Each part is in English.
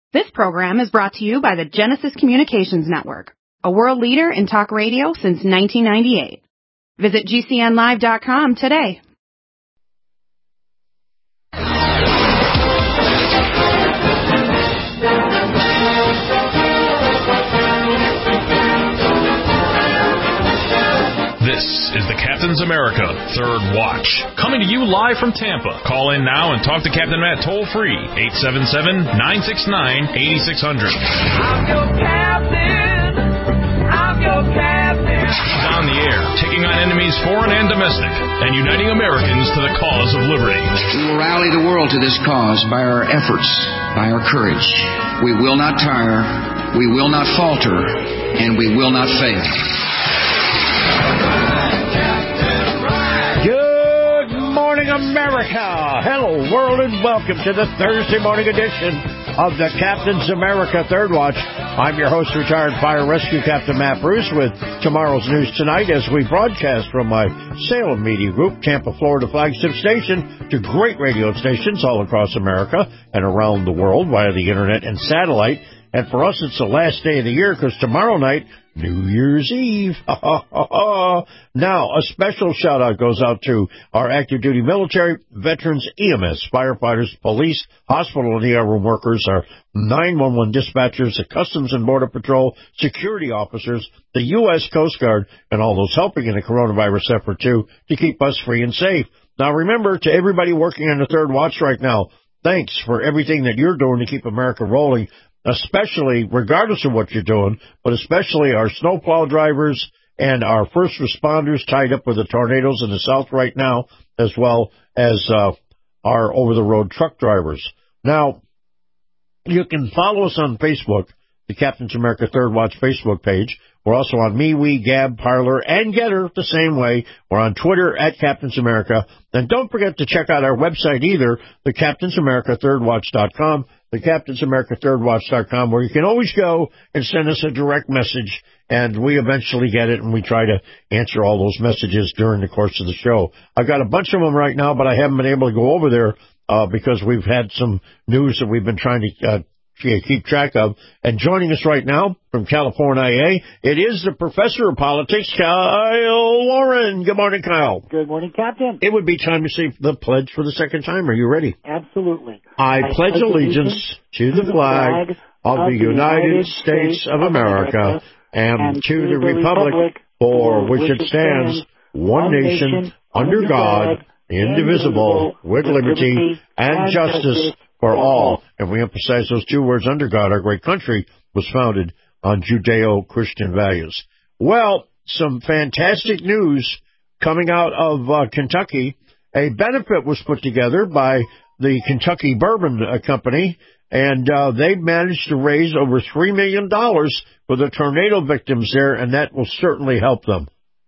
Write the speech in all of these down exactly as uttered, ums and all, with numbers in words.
This program is brought to you by the Genesis Communications Network, a world leader in talk radio since nineteen ninety-eight. Visit G C N live dot com today. This is the Captain's America Third Watch, coming to you live from Tampa. Call in now and talk to Captain Matt toll-free, eight seven seven, nine six nine, eight six zero zero. I'm your captain. I'm your captain. He's on the air, taking on enemies foreign and domestic, and uniting Americans to the cause of liberty. We will rally the world to this cause by our efforts, by our courage. We will not tire, we will not falter, and we will not fail. Good morning, America. Hello, world, and welcome to the Thursday morning edition of the Captain's America Third Watch. I'm your host, retired fire rescue captain Matt Bruce, with tomorrow's news tonight as we broadcast from my Salem Media Group, Tampa, Florida flagship station, to great radio stations all across America and around the world via the internet and satellite. And for us, it's the last day of the year because tomorrow night, New Year's Eve. Now, a special shout-out goes out to our active duty military, veterans, E M S, firefighters, police, hospital and E R room workers, our nine one one dispatchers, the Customs and Border Patrol, security officers, the U S Coast Guard, and all those helping in the coronavirus effort, too, to keep us free and safe. Now, remember, to everybody working on the Third Watch right now, thanks for everything that you're doing to keep America rolling, especially, regardless of what you're doing, but especially our snowplow drivers and our first responders tied up with the tornadoes in the South right now, as well as uh, our over-the-road truck drivers. Now, you can follow us on Facebook, the Captain's America Third Watch Facebook page. We're also on MeWe, Gab, Parler, and Getter the same way. We're on Twitter at Captain's America. And don't forget to check out our website either, the Captain's America Third Watch dot com, the Captain's America Third Watch dot com, where you can always go and send us a direct message, and we eventually get it, and we try to answer all those messages during the course of the show. I've got a bunch of them right now, but I haven't been able to go over there uh, because we've had some news that we've been trying to uh, keep track of. And joining us right now from California, it is the professor of politics, Kyle Warren. Good morning, Kyle. Good morning, Captain. It would be time to say the pledge for the second time. Are you ready? Absolutely. I, I pledge, pledge allegiance to the flag, flag of the United States of America and, and to the republic for which it stands, one nation, under God, indivisible, with liberty and justice for all. And we emphasize those two words, under God. Our great country was founded on Judeo-Christian values. Well, some fantastic news coming out of uh, Kentucky. A benefit was put together by the Kentucky Bourbon uh, Company, and uh, they've managed to raise over three million dollars for the tornado victims there, and that will certainly help them.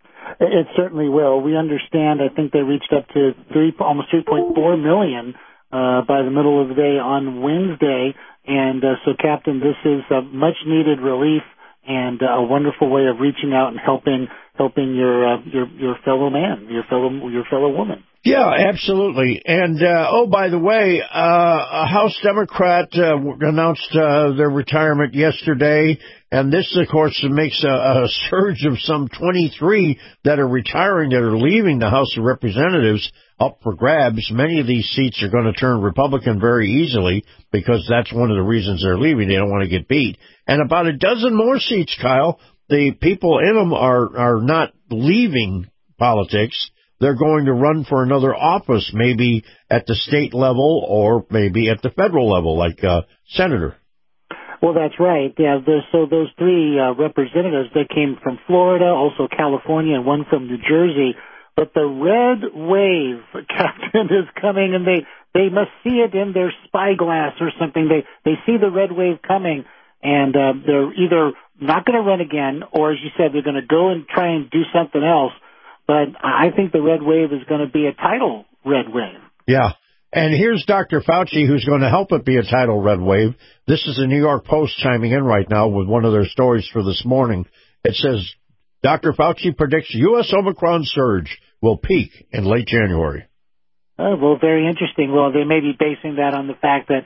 It certainly will. We understand, I think they reached up to three, almost three point four million dollars Uh, by the middle of the day on Wednesday. And uh, so, Captain, this is a much-needed relief and uh, a wonderful way of reaching out and helping helping your uh, your your fellow man, your fellow your fellow woman. Yeah, absolutely. And, uh, oh, by the way, uh, a House Democrat uh, announced uh, their retirement yesterday, and this, of course, makes a, a surge of some twenty-three that are retiring, that are leaving the House of Representatives up for grabs. Many of these seats are going to turn Republican very easily because that's one of the reasons they're leaving. They don't want to get beat. And about a dozen more seats, Kyle, the people in them are, are not leaving politics. They're going to run for another office, maybe at the state level or maybe at the federal level, like uh, senator. Well, that's right. Yeah, so those three uh, representatives, they came from Florida, also California, and one from New Jersey. But the red wave, Captain, is coming, and they, they must see it in their spyglass or something. They they see the red wave coming, and uh, they're either not going to run again, or, as you said, they're going to go and try and do something else. But I think the red wave is going to be a tidal red wave. Yeah. And here's Doctor Fauci, who's going to help it be a tidal red wave. This is the New York Post chiming in right now with one of their stories for this morning. It says, Doctor Fauci predicts U S Omicron surge will peak in late January. Oh, well, very interesting. Well, they may be basing that on the fact that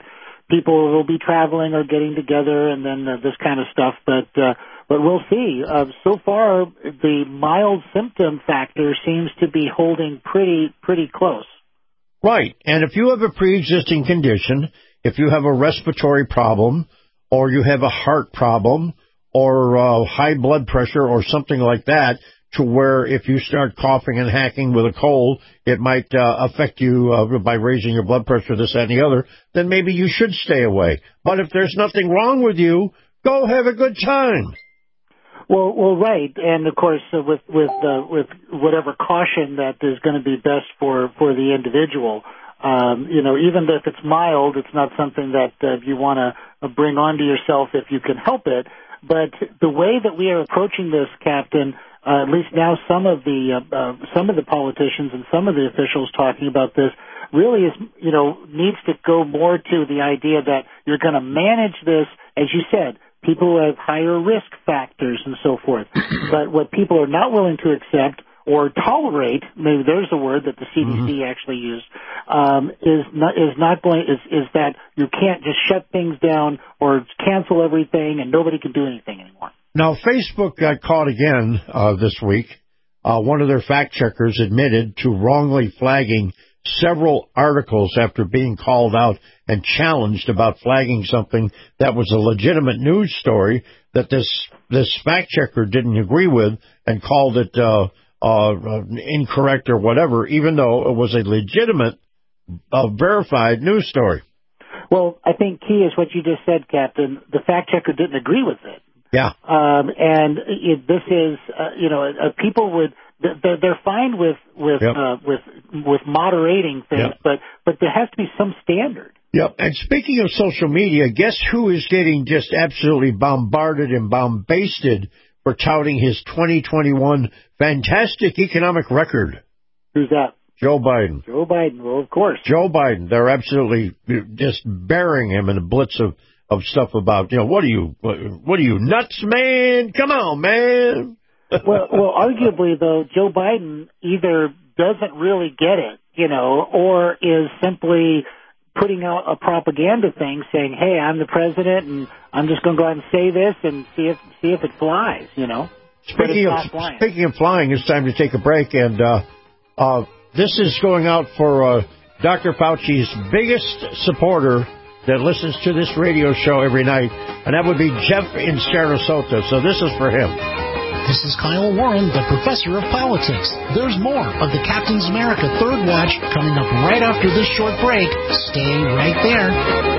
people will be traveling or getting together, and then uh, this kind of stuff. But uh, but we'll see. Uh, so far, the mild symptom factor seems to be holding pretty pretty close. Right. And if you have a pre-existing condition, if you have a respiratory problem, or you have a heart problem, or uh, high blood pressure, or something like that, to where if you start coughing and hacking with a cold, it might uh, affect you uh, by raising your blood pressure, this, that, and the other, then maybe you should stay away. But if there's nothing wrong with you, go have a good time. Well, well, right, and of course, uh, with with uh, with whatever caution that is going to be best for for the individual. Um, you know, even if it's mild, it's not something that uh, you want to bring onto yourself if you can help it. But the way that we are approaching this, Captain, uh, at least now, some of the uh, uh, some of the politicians and some of the officials talking about this really is, you know, needs to go more to the idea that you're going to manage this, as you said. People who have higher risk factors and so forth. But what people are not willing to accept or tolerate, maybe there's a word that the C D C mm-hmm. actually used, um, is not is not going is is that you can't just shut things down or cancel everything and nobody can do anything anymore. Now, Facebook got caught again uh, this week. Uh, one of their fact checkers admitted to wrongly flagging several articles after being called out and challenged about flagging something that was a legitimate news story that this this fact checker didn't agree with and called it uh, uh, incorrect or whatever, even though it was a legitimate, uh, verified news story. Well, I think key is what you just said, Captain. The fact checker didn't agree with it. Yeah. Um, and it, this is, uh, you know, uh, people would. They're, they're fine with with yep. uh, with with moderating things, yep. but but there has to be some standard. Yep. And speaking of social media, guess who is getting just absolutely bombarded and bombasted for touting his twenty twenty-one fantastic economic record? Who's that? Joe Biden. Joe Biden. Well, of course. Joe Biden. They're absolutely just burying him in a blitz of of stuff about, you know, what are you what, what are you nuts, man? Come on, man. well, well, arguably, though, Joe Biden either doesn't really get it, you know, or is simply putting out a propaganda thing saying, hey, I'm the president, and I'm just going to go out and say this and see if see if it flies, you know. Speaking of flying. speaking of flying, it's time to take a break, and uh, uh, this is going out for uh, Doctor Fauci's biggest supporter that listens to this radio show every night, and that would be Jeff in Sarasota, so this is for him. This is Kyle Warren, the professor of politics. There's more of the Captain's America Third Watch coming up right after this short break. Stay right there.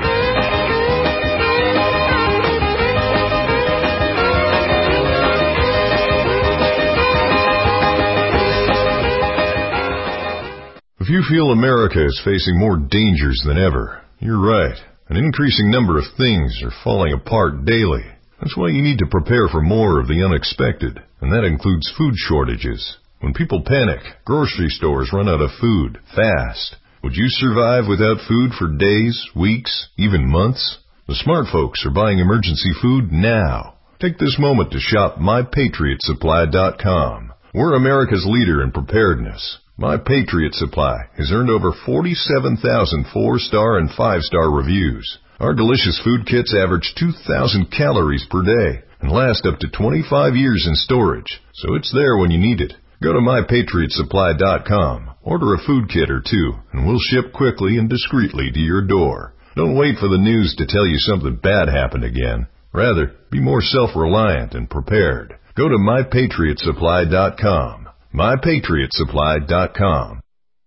If you feel America is facing more dangers than ever, you're right. An increasing number of things are falling apart daily. That's why you need to prepare for more of the unexpected, and that includes food shortages. When people panic, grocery stores run out of food fast. Would you survive without food for days, weeks, even months? The smart folks are buying emergency food now. Take this moment to shop my patriot supply dot com. We're America's leader in preparedness. My Patriot Supply has earned over forty-seven thousand four-star and five-star reviews. Our delicious food kits average two thousand calories per day and last up to twenty-five years in storage, so it's there when you need it. Go to my patriot supply dot com, order a food kit or two, and we'll ship quickly and discreetly to your door. Don't wait for the news to tell you something bad happened again. Rather, be more self-reliant and prepared. Go to my patriot supply dot com. my patriot supply dot com.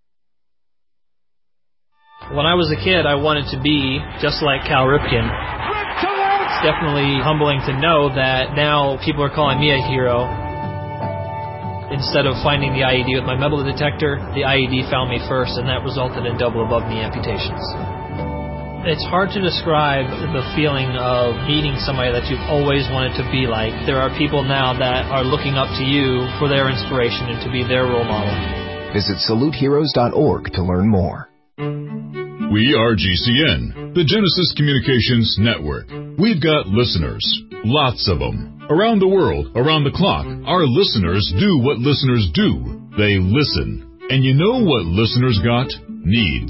When I was a kid, I wanted to be just like Cal Ripken. It's definitely humbling to know that now people are calling me a hero. Instead of finding the I E D with my metal detector, the I E D found me first, and that resulted in double above-knee amputations. It's hard to describe the feeling of meeting somebody that you've always wanted to be like. There are people now that are looking up to you for their inspiration and to be their role model. Visit salute heroes dot org to learn more. We are G C N, the Genesis Communications Network. We've got listeners, lots of them. Around the world, around the clock, our listeners do what listeners do. They listen. And you know what listeners got? Needs.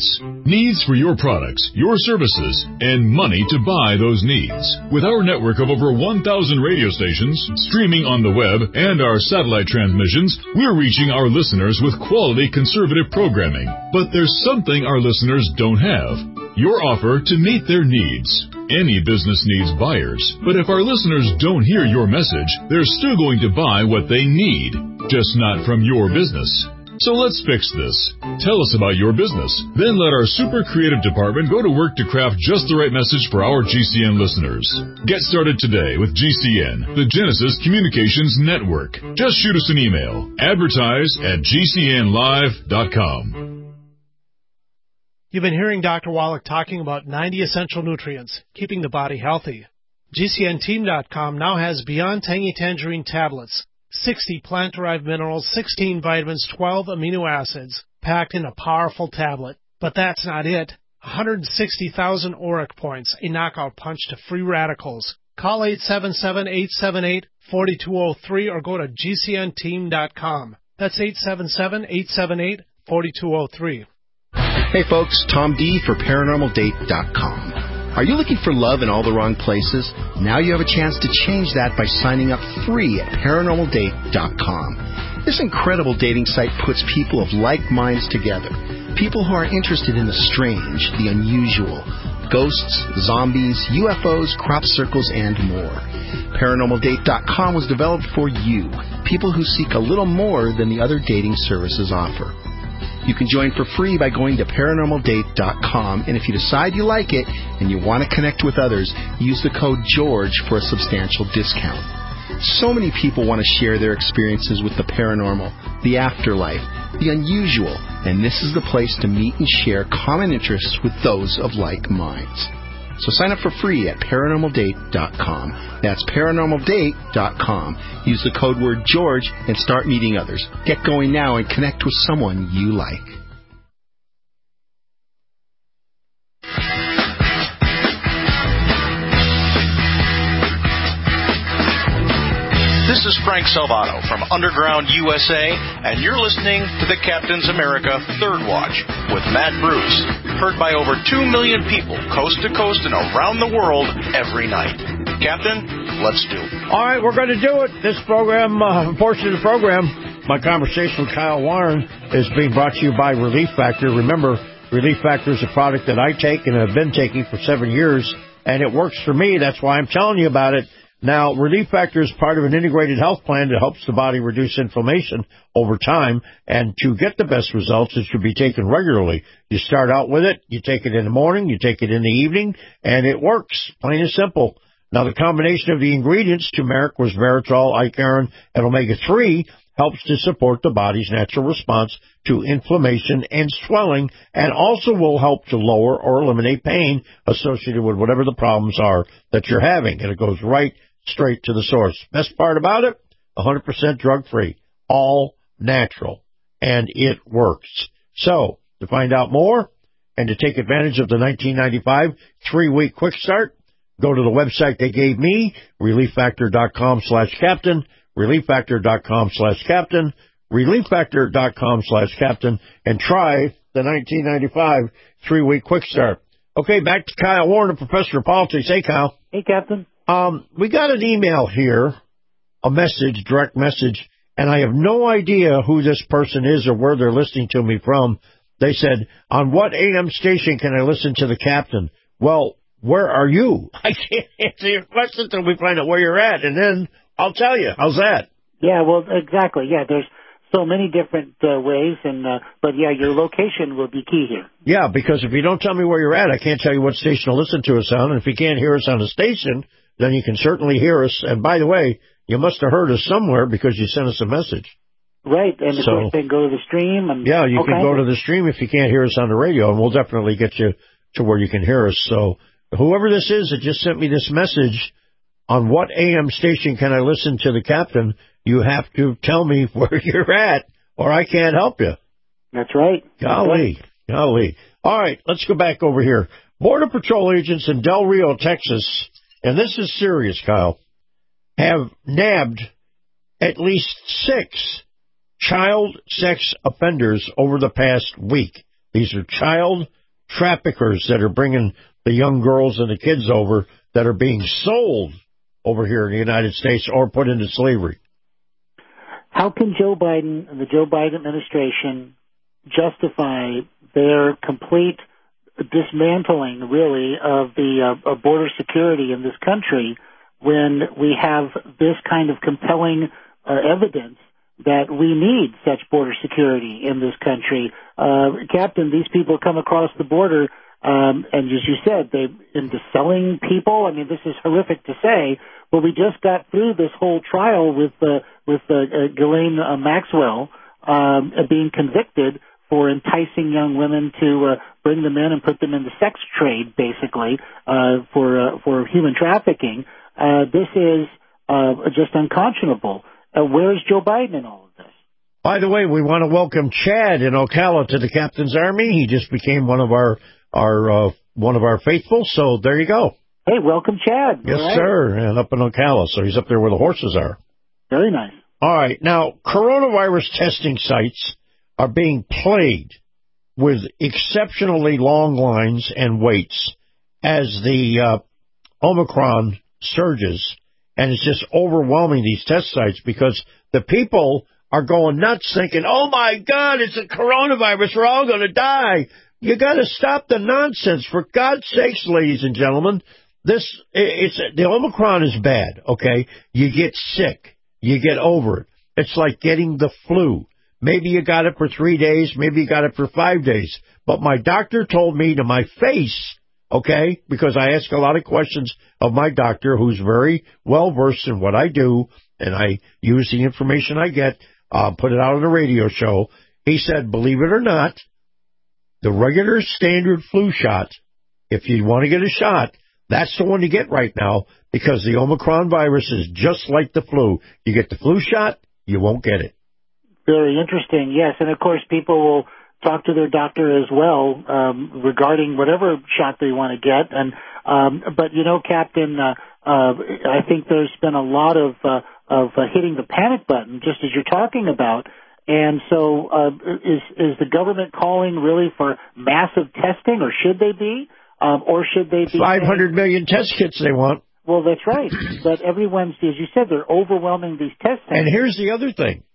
Needs for your products, your services, and money to buy those needs. With our network of over one thousand radio stations, streaming on the web, and our satellite transmissions, we're reaching our listeners with quality conservative programming. But there's something our listeners don't have. Your offer to meet their needs. Any business needs buyers, but if our listeners don't hear your message, they're still going to buy what they need, just not from your business. So let's fix this. Tell us about your business. Then let our super creative department go to work to craft just the right message for our G C N listeners. Get started today with G C N, the Genesis Communications Network. Just shoot us an email. Advertise at G C N live dot com. You've been hearing Doctor Wallach talking about ninety essential nutrients, keeping the body healthy. G C N team dot com now has Beyond Tangy Tangerine tablets, sixty plant-derived minerals, sixteen vitamins, twelve amino acids, packed in a powerful tablet. But that's not it. one hundred sixty thousand auric points, a knockout punch to free radicals. Call eight seven seven, eight seven eight, four two zero three or go to G C N team dot com. That's eight seven seven, eight seven eight, four two zero three. Hey folks, Tom D for paranormal date dot com. Are you looking for love in all the wrong places? Now you have a chance to change that by signing up free at paranormal date dot com. This incredible dating site puts people of like minds together. People who are interested in the strange, the unusual, ghosts, zombies, U F Os, crop circles, and more. paranormal date dot com was developed for you, people who seek a little more than the other dating services offer. You can join for free by going to paranormal date dot com, and if you decide you like it and you want to connect with others, use the code GEORGE for a substantial discount. So many people want to share their experiences with the paranormal, the afterlife, the unusual, and this is the place to meet and share common interests with those of like minds. So sign up for free at paranormal date dot com. That's paranormal date dot com. Use the code word George and start meeting others. Get going now and connect with someone you like. This is Frank Salvato from Underground U S A, and you're listening to the Captain's America Third Watch with Matt Bruce, heard by over two million people coast to coast and around the world every night. Captain, let's do it. All right, we're going to do it. This program, uh, portion of the program, my conversation with Kyle Warren, is being brought to you by Relief Factor. Remember, Relief Factor is a product that I take and have been taking for seven years, and it works for me. That's why I'm telling you about it. Now, Relief Factor is part of an integrated health plan that helps the body reduce inflammation over time, and to get the best results, it should be taken regularly. You start out with it, you take it in the morning, you take it in the evening, and it works, plain and simple. Now, the combination of the ingredients, turmeric, resveratrol, icariin, and omega three, helps to support the body's natural response to inflammation and swelling, and also will help to lower or eliminate pain associated with whatever the problems are that you're having, and it goes right straight to the source. Best part about it, one hundred percent drug-free, all natural, and it works. So, to find out more and to take advantage of the nineteen ninety-five three-week quick start, go to the website they gave me, relief factor dot com slash captain, relief factor dot com slash captain, relief factor dot com slash captain, and try the nineteen ninety-five three-week quick start. Okay, back to Kyle Warren, a professor of politics. Hey, Kyle. Hey, Captain. Um, we got an email here, a message, direct message, and I have no idea who this person is or where they're listening to me from. They said, on what A M station can I listen to the captain? Well, where are you? I can't answer your question until we find out where you're at, and then I'll tell you. How's that? Yeah, well, exactly. Yeah, there's so many different uh, ways, and uh, but, yeah, your location will be key here. Yeah, because if you don't tell me where you're at, I can't tell you what station to listen to us on, and if you can't hear us on the station, then you can certainly hear us. And by the way, you must have heard us somewhere because you sent us a message. Right, and of So- course, then go to the stream. And Yeah, you can okay. go to the stream if you can't hear us on the radio, and we'll definitely get you to where you can hear us. So whoever this is that just sent me this message, on what A M station can I listen to the captain, you have to tell me where you're at, or I can't help you. That's right. Golly, golly. All right, let's go back over here. Border Patrol agents in Del Rio, Texas, and this is serious, Kyle, have nabbed at least six child sex offenders over the past week. These are child traffickers that are bringing the young girls and the kids over that are being sold over here in the United States or put into slavery. How can Joe Biden and the Joe Biden administration justify their complete dismantling, really, of the uh, of border security in this country when we have this kind of compelling uh, evidence that we need such border security in this country? Uh, Captain, these people come across the border, um, and as you said, they into selling people. I mean, this is horrific to say, but we just got through this whole trial with uh, with uh, uh, Ghislaine uh, Maxwell um, uh, being convicted for enticing young women to uh, bring them in and put them in the sex trade, basically, uh, for uh, for human trafficking. Uh, this is uh, just unconscionable. Uh, where's Joe Biden in all of this? By the way, we want to welcome Chad in Ocala to the Captain's Army. He just became one of our our uh, one of our faithful. So there you go. Hey, welcome, Chad. Yes, right. sir. And up in Ocala, so he's up there where the horses are. Very nice. All right. Now, coronavirus testing sites are being plagued with exceptionally long lines and waits as the uh, Omicron surges, and it's just overwhelming these test sites because the people are going nuts thinking, oh, my God, it's a coronavirus. We're all going to die. You got to stop the nonsense. For God's sakes, ladies and gentlemen, this it's the Omicron is bad, okay? You get sick. You get over it. It's like getting the flu. Maybe you got it for three days. Maybe you got it for five days. But my doctor told me to my face, okay, because I ask a lot of questions of my doctor, who's very well-versed in what I do, and I use the information I get, uh, put it out on a radio show. He said, believe it or not, the regular standard flu shot, if you want to get a shot, that's the one to get right now because the Omicron virus is just like the flu. You get the flu shot, you won't get it. Very interesting, yes. And, of course, people will talk to their doctor as well um, regarding whatever shot they want to get. And um, But, you know, Captain, uh, uh, I think there's been a lot of, uh, of uh, hitting the panic button, just as you're talking about. And so uh, is, is the government calling really for massive testing, or should they be? Um, or should they be... five hundred million test kits they want. Well, that's right. But everyone's, as you said, they're overwhelming these test sites. And here's the other thing.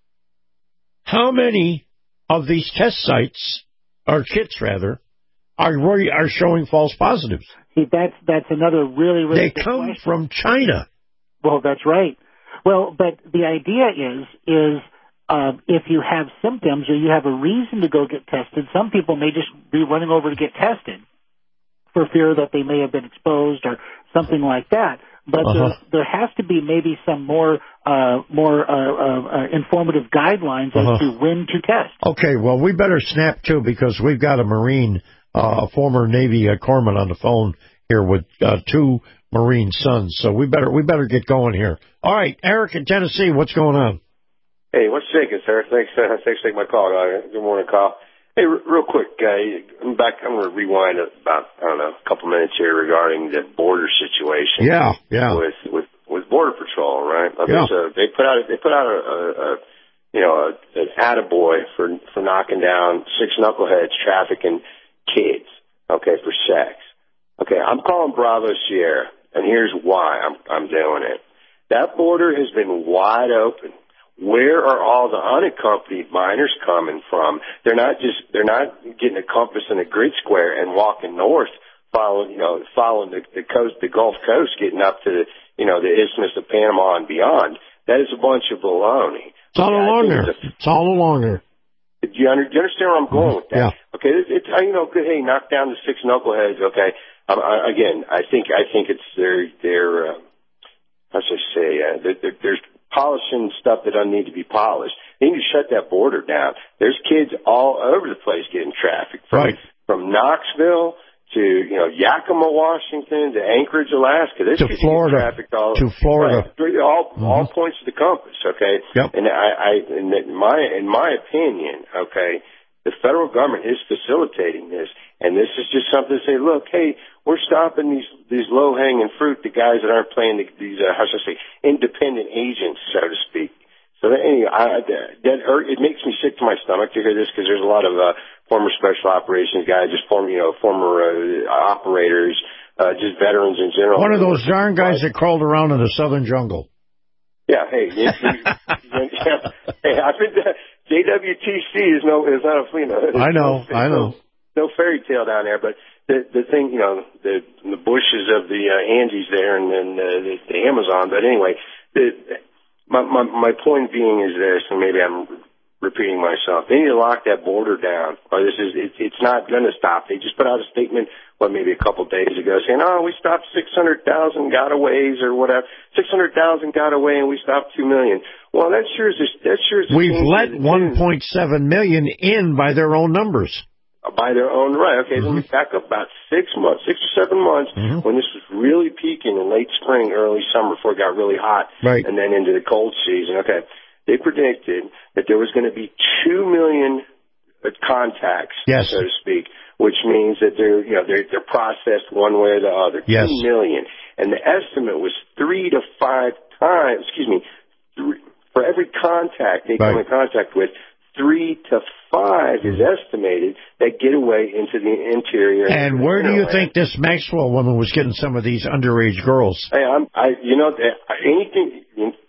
How many of these test sites, or kits rather, are are showing false positives? See, that's that's another really, really They good come question. from China. Well, that's right. Well, but the idea is is uh, if you have symptoms or you have a reason to go get tested, some people may just be running over to get tested for fear that they may have been exposed or something like that. But Uh-huh. there, there has to be maybe some more uh, more uh, uh, uh, informative guidelines as Uh-huh. to when to test. Okay, well, we better snap, too, because we've got a Marine, uh, a former Navy uh, corpsman on the phone here with uh, two Marine sons. So we better we better get going here. All right, Eric in Tennessee, what's going on? Hey, what's shaking, sir? Thanks, uh, thanks for taking my call. Uh, good morning, Kyle. Hey, r- real quick, uh, I'm back. I'm going to rewind about I don't know a couple minutes here regarding the border situation. Yeah, yeah. With with with Border Patrol, right? I mean, Yeah. so they put out they put out a, a, a you know a, an attaboy for for knocking down six knuckleheads trafficking kids. Okay, for sex. Okay, I'm calling Bravo Sierra, and here's why I'm I'm doing it. That border has been wide open. Where are all the unaccompanied minors coming from? They're not just, they're not getting a compass and a grid square and walking north, following, you know, following the, the coast, the Gulf Coast, getting up to the, you know, the Isthmus of Panama and beyond. That is a bunch of baloney. It's all Okay, I along think there. it's a- It's all along there. Do you, under, do you understand where I'm going with that? Yeah. Okay, it's, it's you know, good. Hey, knock down the six knuckleheads. Okay, um, I, again, I think I think it's their their uh, how should I say? Uh, there, there, there's polishing stuff that doesn't need to be polished. They need to shut that border down. There's kids all over the place getting trafficked from Right. from Knoxville to you know Yakima, Washington to Anchorage, Alaska. There's To kids Florida. getting trafficked all To Florida. Right. All all points of the compass. Okay. Yep. And I, I in my in my opinion, okay, the federal government is facilitating this, and this is just something to say, look, hey, we're stopping these these low hanging fruit, the guys that aren't playing the, these uh, how should I say independent agents, so to speak. So anyway, I, that hurt. It makes me sick to my stomach to hear this because there's a lot of uh, former special operations guys, just former, you know, former uh, operators, uh, just veterans in general. One of those darn guys that crawled around in the southern jungle. Yeah, hey, you, you, you, hey, I think that J W T C is no, is not a, you know. I know, no, I know. No, no fairy tale down there, but the the thing, you know, the the bushes of the uh, Andes there, and then uh, the, the Amazon. But anyway, the, my my my point being is this, and maybe I'm repeating myself. They need to lock that border down, or this is it, it's not going to stop. They just put out a statement, what, maybe a couple of days ago, saying, "Oh, we stopped six hundred thousand gotaways or whatever. Six hundred thousand got away, and we stopped two million." Well, that sure is. That sure is. We've let one point seven million in by their own numbers. By their own right. Okay, mm-hmm. Then we back up about six months, six or seven months, mm-hmm. when this was really peaking in late spring, early summer, before it got really hot, right. And then into the cold season. Okay, they predicted that there was going to be two million contacts, yes. so to speak, which means that they're, you know, they're, they're processed one way or the other. Yes. Two million, and the estimate was three to five times. Excuse me, three, for every contact they right. come in contact with. Three to five is estimated that get away into the interior. And where do you think this Maxwell woman was getting some of these underage girls? Hey, I'm, I, you know, anything,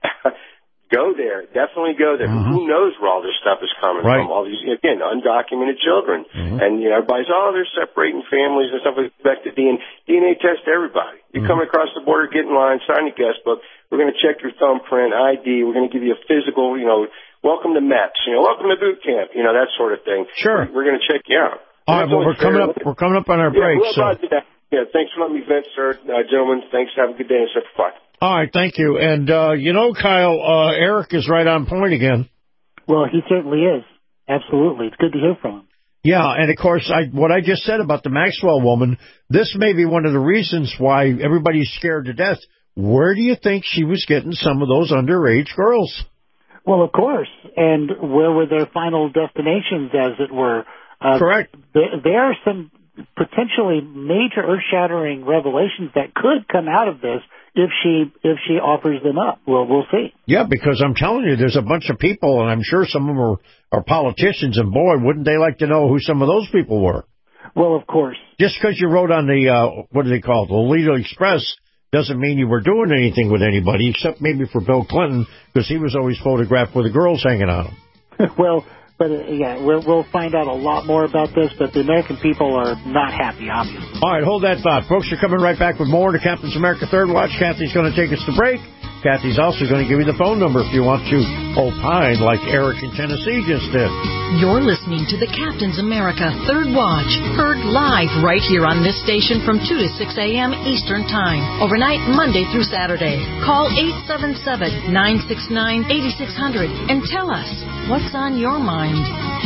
go there, definitely go there. Mm-hmm. Who knows where all this stuff is coming right. from? All these, again, undocumented children. Mm-hmm. And, you know, everybody's, oh, they're separating families and stuff like that. The D N A test everybody. You mm-hmm. come across the border, get in line, sign your guest book. We're going to check your thumbprint, I D. We're going to give you a physical, you know, welcome to MEPS, you know, welcome to boot camp, you know, that sort of thing. Sure. We're going to check you out. All right, well, we're coming up, we're coming up on our yeah, break. Well, so. Yeah, thanks for letting me vent, sir. Uh, gentlemen, thanks. Have a good day and stuff. Bye. All right, thank you. And, uh, you know, Kyle, uh, Eric is right on point again. Well, he certainly is. Absolutely. It's good to hear from him. Yeah, and of course, I, what I just said about the Maxwell woman, this may be one of the reasons why everybody's scared to death. Where do you think she was getting some of those underage girls? Well, of course. And where were their final destinations, as it were? Uh, Correct. There, there are some potentially major earth-shattering revelations that could come out of this if she if she offers them up. Well, we'll see. Yeah, because I'm telling you, there's a bunch of people, and I'm sure some of them are, are politicians, and boy, wouldn't they like to know who some of those people were. Well, of course. Just because you wrote on the, uh, what do they call it, the Alito Express, doesn't mean you were doing anything with anybody, except maybe for Bill Clinton, because he was always photographed with the girls hanging on him. Well, but uh, yeah, we'll, we'll find out a lot more about this, but the American people are not happy, obviously. All right, hold that thought. Folks, you're coming right back with more to Captain's America Third Watch. Kathy's going to take us to break. Kathy's also going to give you the phone number if you want to opine like Eric in Tennessee just did. You're listening to the Captain's America Third Watch, heard live right here on this station from two to six a.m. Eastern Time, overnight Monday through Saturday. Call eight seven seven, nine six nine, eight six zero zero and tell us what's on your mind.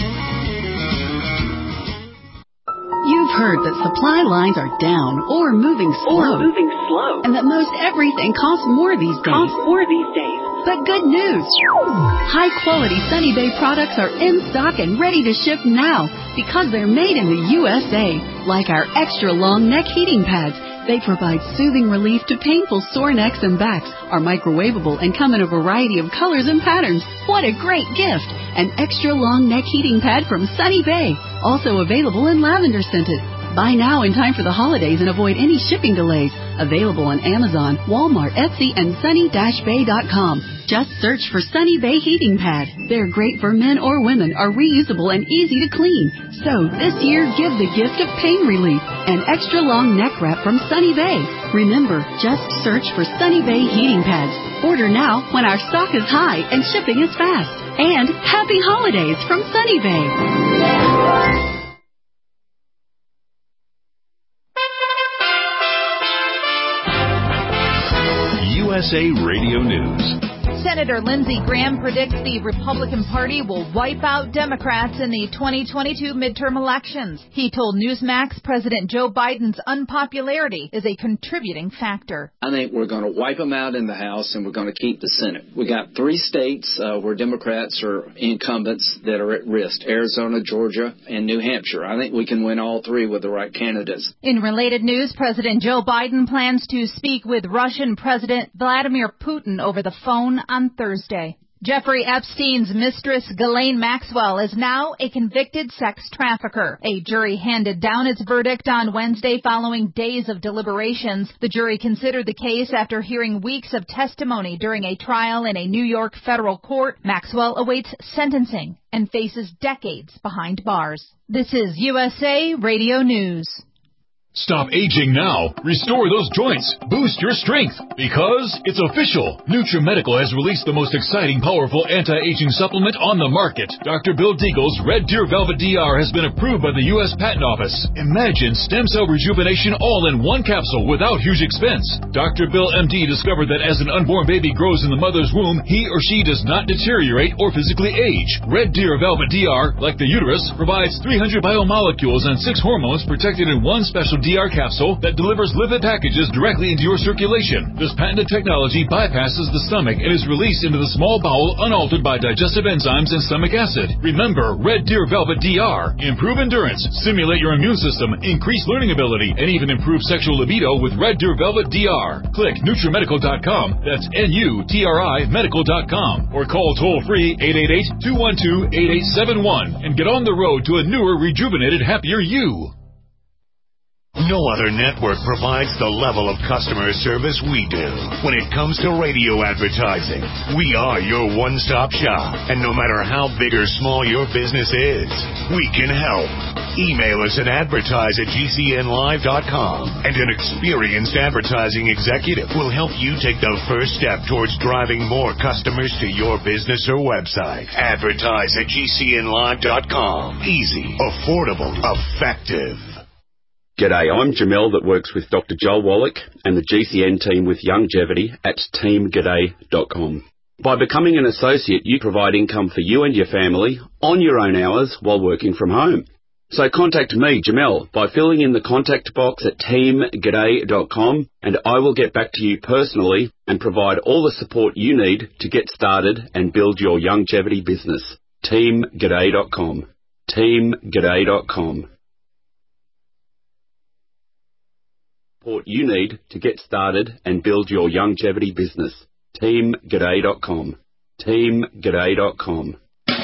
You've heard that supply lines are down or moving slow. Or moving slow. And that most everything costs more these days. Costs more these days. But good news! High-quality Sunny Bay products are in stock and ready to ship now because they're made in the U S A. Like our extra-long neck heating pads. They provide soothing relief to painful sore necks and backs, are microwavable, and come in a variety of colors and patterns. What a great gift! An extra-long neck heating pad from Sunny Bay. Also available in lavender scented. Buy now in time for the holidays and avoid any shipping delays. Available on Amazon, Walmart, Etsy, and sunny dash bay dot com. Just search for Sunny Bay Heating Pad. They're great for men or women, are reusable and easy to clean. So this year, give the gift of pain relief. An extra long neck wrap from Sunny Bay. Remember, just search for Sunny Bay Heating Pads. Order now when our stock is high and shipping is fast. And happy holidays from Sunny Bay. U S A Radio News. Senator Lindsey Graham predicts the Republican Party will wipe out Democrats in the twenty twenty-two midterm elections. He told Newsmax President Joe Biden's unpopularity is a contributing factor. I think we're going to wipe them out in the House and we're going to keep the Senate. We got three states uh, where Democrats are incumbents that are at risk: Arizona, Georgia, and New Hampshire. I think we can win all three with the right candidates. In related news, President Joe Biden plans to speak with Russian President Vladimir Putin over the phone on Thursday. Jeffrey Epstein's mistress, Ghislaine Maxwell, is now a convicted sex trafficker. A jury handed down its verdict on Wednesday following days of deliberations. The jury considered the case after hearing weeks of testimony during a trial in a New York federal court. Maxwell awaits sentencing and faces decades behind bars. This is U S A Radio News. Stop aging now. Restore those joints. Boost your strength. Because it's official. NutriMedical has released the most exciting, powerful anti-aging supplement on the market. Doctor Bill Deagle's Red Deer Velvet D R has been approved by the U S Patent Office. Imagine stem cell rejuvenation all in one capsule without huge expense. Doctor Bill M D discovered that as an unborn baby grows in the mother's womb, he or she does not deteriorate or physically age. Red Deer Velvet D R, like the uterus, provides three hundred biomolecules and six hormones protected in one special D R capsule that delivers lipid packages directly into your circulation. This patented technology bypasses the stomach and is released into the small bowel unaltered by digestive enzymes and stomach acid. Remember, Red Deer Velvet D R. Improve endurance, stimulate your immune system, increase learning ability, and even improve sexual libido with Red Deer Velvet D R. Click NutriMedical dot com, that's N U T R I medical dot com, or call toll-free eight eight eight, two one two, eight eight seven one and get on the road to a newer, rejuvenated, happier you. No other network provides the level of customer service we do. When it comes to radio advertising, we are your one-stop shop. And no matter how big or small your business is, we can help. Email us at advertise at G C N live dot com, and an experienced advertising executive will help you take the first step towards driving more customers to your business or website. Advertise at G C N live dot com. Easy, affordable, effective. G'day, I'm Jamel that works with Doctor Joel Wallach and the G C N team with Longevity at team g'day dot com. By becoming an associate, you provide income for you and your family on your own hours while working from home. So contact me, Jamel, by filling in the contact box at team g'day dot com, and I will get back to you personally and provide all the support you need to get started and build your longevity business. team g'day dot com. team g'day dot com. Support you need to get started and build your longevity business. team g'day dot com. team g'day dot com.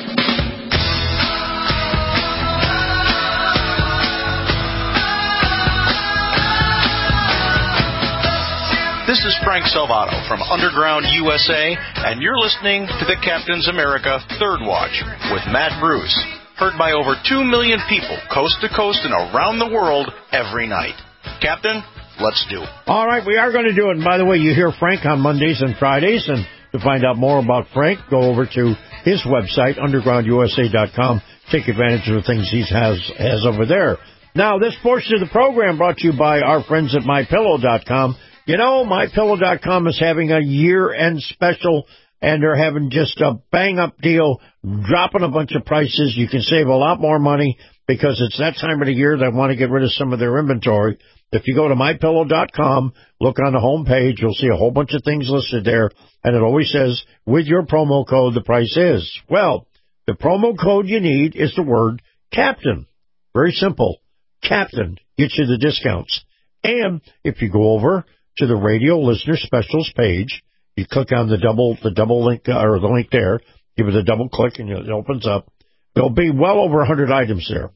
This is Frank Salvato from Underground U S A, and you're listening to the Captain's America Third Watch with Matt Bruce, heard by over two million people coast to coast and around the world every night. Captain, let's do it. All right, we are going to do it. And by the way, you hear Frank on Mondays and Fridays. And to find out more about Frank, go over to his website, underground U S A dot com. Take advantage of the things he has, has over there. Now, this portion of the program brought to you by our friends at my pillow dot com. You know, my pillow dot com is having a year-end special, and they're having just a bang-up deal, dropping a bunch of prices. You can save a lot more money because it's that time of the year they want to get rid of some of their inventory. If you go to my pillow dot com, look on the home page, you'll see a whole bunch of things listed there, and it always says, with your promo code, the price is. Well, the promo code you need is the word Captain. Very simple. Captain gets you the discounts. And if you go over to the radio listener specials page, you click on the double the double link, uh, or the link there, give it a double click, and it opens up. There'll be well over one hundred items there.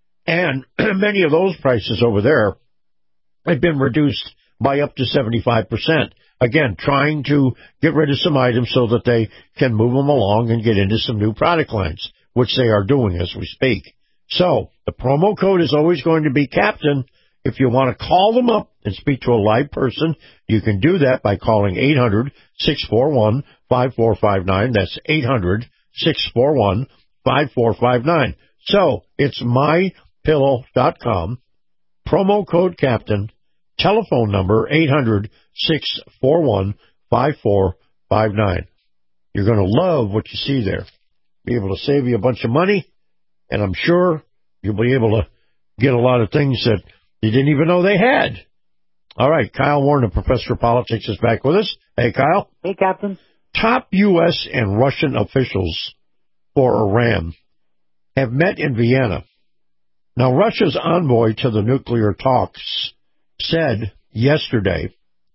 And many of those prices over there have been reduced by up to seventy-five percent. Again, trying to get rid of some items so that they can move them along and get into some new product lines, which they are doing as we speak. So the promo code is always going to be Captain. If you want to call them up and speak to a live person, you can do that by calling eight hundred, six four one, five four five nine. That's eight hundred, six four one, five four five nine. So it's my pillow dot com, promo code Captain, telephone number eight hundred, six four one, five four five nine. You're going to love what you see there. Be able to save you a bunch of money, and I'm sure you'll be able to get a lot of things that you didn't even know they had. All right, Kyle Warren, the professor of politics, is back with us. Hey, Kyle. Hey, Captain. Top U S and Russian officials for Iran have met in Vienna. Now, Russia's envoy to the nuclear talks said yesterday,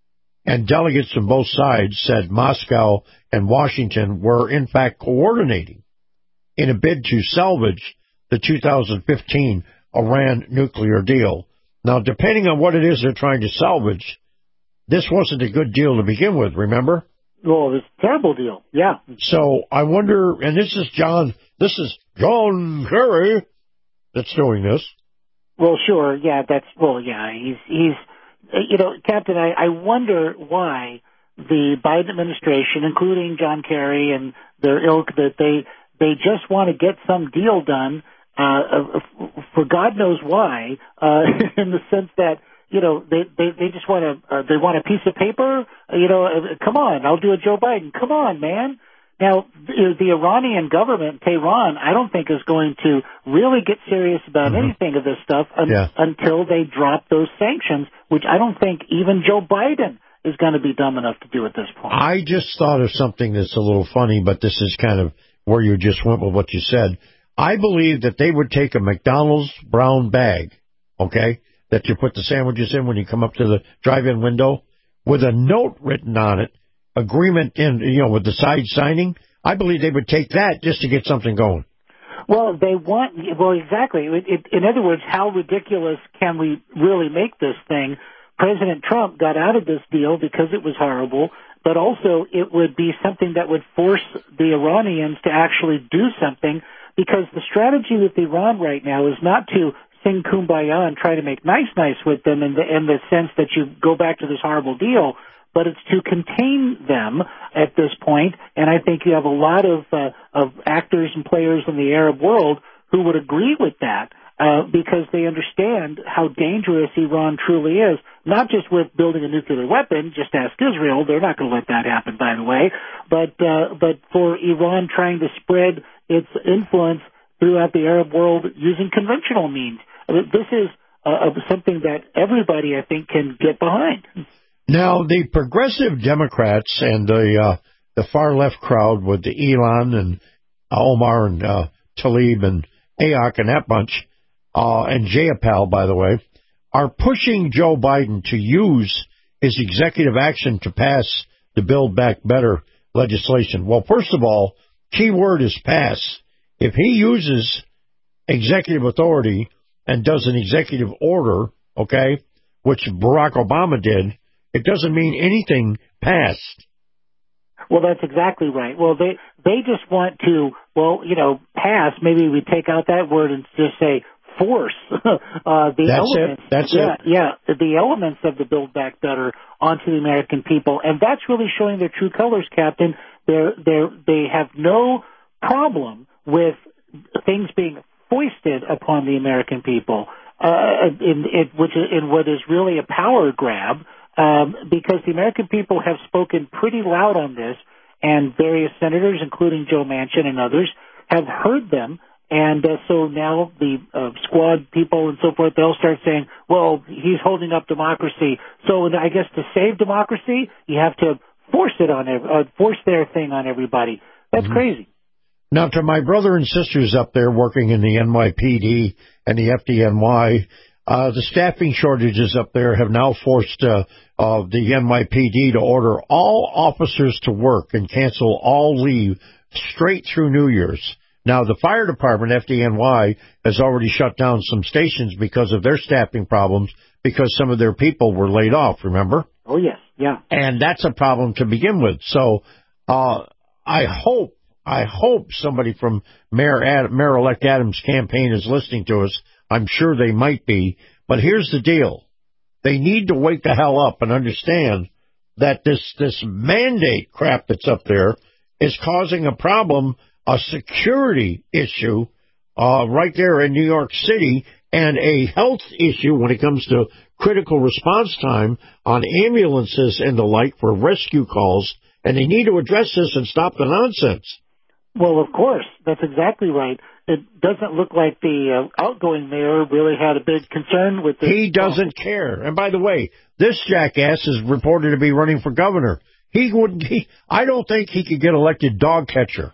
and delegates from both sides said Moscow and Washington were, in fact, coordinating in a bid to salvage the two thousand fifteen Iran nuclear deal. Now, depending on what it is they're trying to salvage, this wasn't a good deal to begin with, remember? Well, it's a terrible deal, yeah. So I wonder, and this is John, this is John Kerry that's doing this. Well, sure, yeah, that's, well, yeah, he's, he's, you know, Captain, I, I wonder why the Biden administration, including John Kerry and their ilk, that they, they just want to get some deal done, uh, for God knows why, uh, in the sense that, you know, they, they, they just want to, uh, they want a piece of paper, you know, uh, come on, I'll do a Joe Biden, come on, man. Now, the, the Iranian government, Tehran, I don't think is going to really get serious about mm-hmm. anything of this stuff un- yeah. until they drop those sanctions, which I don't think even Joe Biden is going to be dumb enough to do at this point. I just thought of something that's a little funny, but this is kind of where you just went with what you said. I believe that they would take a McDonald's brown bag, okay, that you put the sandwiches in when you come up to the drive-in window, with a note written on it, agreement in, you know, with the side signing. I believe they would take that just to get something going. Well, they want, well, exactly. It, it, in other words, how ridiculous can we really make this thing? President Trump got out of this deal because it was horrible, but also it would be something that would force the Iranians to actually do something, because the strategy with Iran right now is not to sing kumbaya and try to make nice-nice with them in the, in the sense that you go back to this horrible deal, but it's to contain them at this point. And I think you have a lot of, uh, of actors and players in the Arab world who would agree with that, uh, because they understand how dangerous Iran truly is, not just with building a nuclear weapon, just ask Israel, they're not going to let that happen, by the way, but, uh, but for Iran trying to spread its influence throughout the Arab world using conventional means. This is uh, something that everybody, I think, can get behind. Now, the progressive Democrats and the uh, the far left crowd with the Elon and uh, Omar and uh, Tlaib and Ayok and that bunch, uh, and Jayapal, by the way, are pushing Joe Biden to use his executive action to pass the Build Back Better legislation. Well, first of all, key word is pass. If he uses executive authority and does an executive order, okay, which Barack Obama did, it doesn't mean anything passed. Well, that's exactly right. Well, they they just want to, well, you know, pass. Maybe we take out that word and just say force uh, the that's elements. It. That's yeah, it. Yeah, the elements of the Build Back Better onto the American people, and that's really showing their true colors, Captain. They're they they have no problem with things being foisted upon the American people, uh, in, in, which is, in what is really a power grab, um, because the American people have spoken pretty loud on this, and various senators, including Joe Manchin and others, have heard them, and uh, so now the uh, squad people and so forth, they'll start saying, well, he's holding up democracy, so I guess to save democracy, you have to force it on, uh, force their thing on everybody. That's mm-hmm. crazy. Now, to my brother and sisters up there working in the N Y P D and the F D N Y, uh, the staffing shortages up there have now forced uh, uh, the N Y P D to order all officers to work and cancel all leave straight through New Year's. Now, the fire department, F D N Y, has already shut down some stations because of their staffing problems, because some of their people were laid off, remember? Oh, yes, yeah. And that's a problem to begin with. So uh, I hope I hope somebody from Mayor Ad- Mayor-elect Adams' campaign is listening to us. I'm sure they might be. But here's the deal. They need to wake the hell up and understand that this, this mandate crap that's up there is causing a problem, a security issue uh, right there in New York City, and a health issue when it comes to critical response time on ambulances and the like for rescue calls. And they need to address this and stop the nonsense. Well, of course, that's exactly right. It doesn't look like the uh, outgoing mayor really had a big concern with this. He doesn't care. And by the way, this jackass is reported to be running for governor. He wouldn't. He, I don't think he could get elected dog catcher.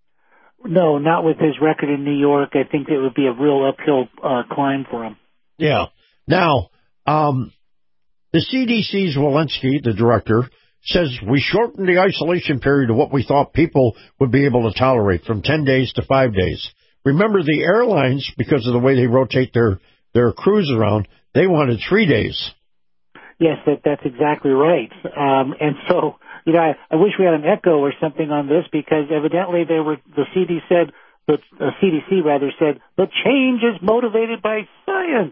No, not with his record in New York. I think it would be a real uphill uh, climb for him. Yeah. Now, um, The C D C's Walensky, the director, says we shortened the isolation period to what we thought people would be able to tolerate, from ten days to five days. Remember, the airlines, because of the way they rotate their, their crews around, they wanted three days. Yes, that, that's exactly right. Um, and so, you know, I, I wish we had an echo or something on this, because evidently they were, the C D said, the uh, C D C rather said, the change is motivated by science.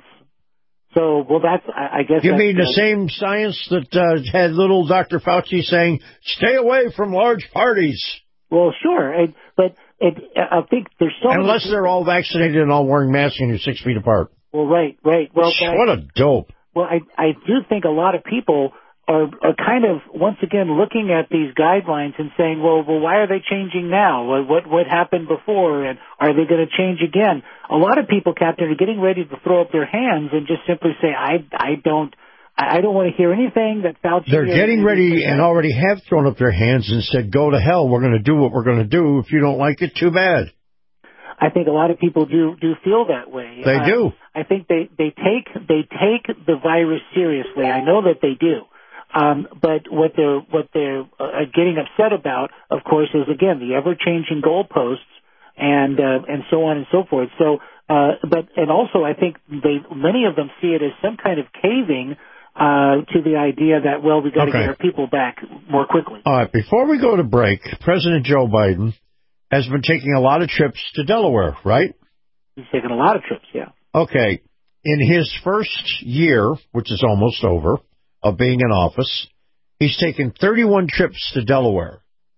So, well, that's, I, I guess. You that's, mean the uh, same science that uh, had little Doctor Fauci saying, stay away from large parties? Well, sure, I, but it, I think there's so Unless many they're all vaccinated and all wearing masks and you're six feet apart. Well, right, right. Well, what a dope. Well, I, I do think a lot of people are, are kind of, once again, looking at these guidelines and saying, well, well, why are they changing now? What, what, what happened before, and are they going to change again? A lot of people, Captain, are getting ready to throw up their hands and just simply say, I, I don't, I don't want to hear anything that Fauci... They're getting ready and already have thrown up their hands and said, go to hell, we're going to do what we're going to do. If you don't like it, too bad. I think a lot of people do do feel that way. They uh, do. I think they, they take they take the virus seriously. I know that they do. Um, but what they're what they're uh, getting upset about, of course, is again the ever changing goalposts and uh, and so on and so forth. So, uh, but and also I think they many of them see it as some kind of caving uh, to the idea that well we got to Okay. get our people back more quickly. All right, before we go to break, President Joe Biden has been taking a lot of trips to Delaware, right? He's taken a lot of trips, yeah. Okay. In his first year, which is almost over, of being in office, he's taken thirty-one trips to Delaware.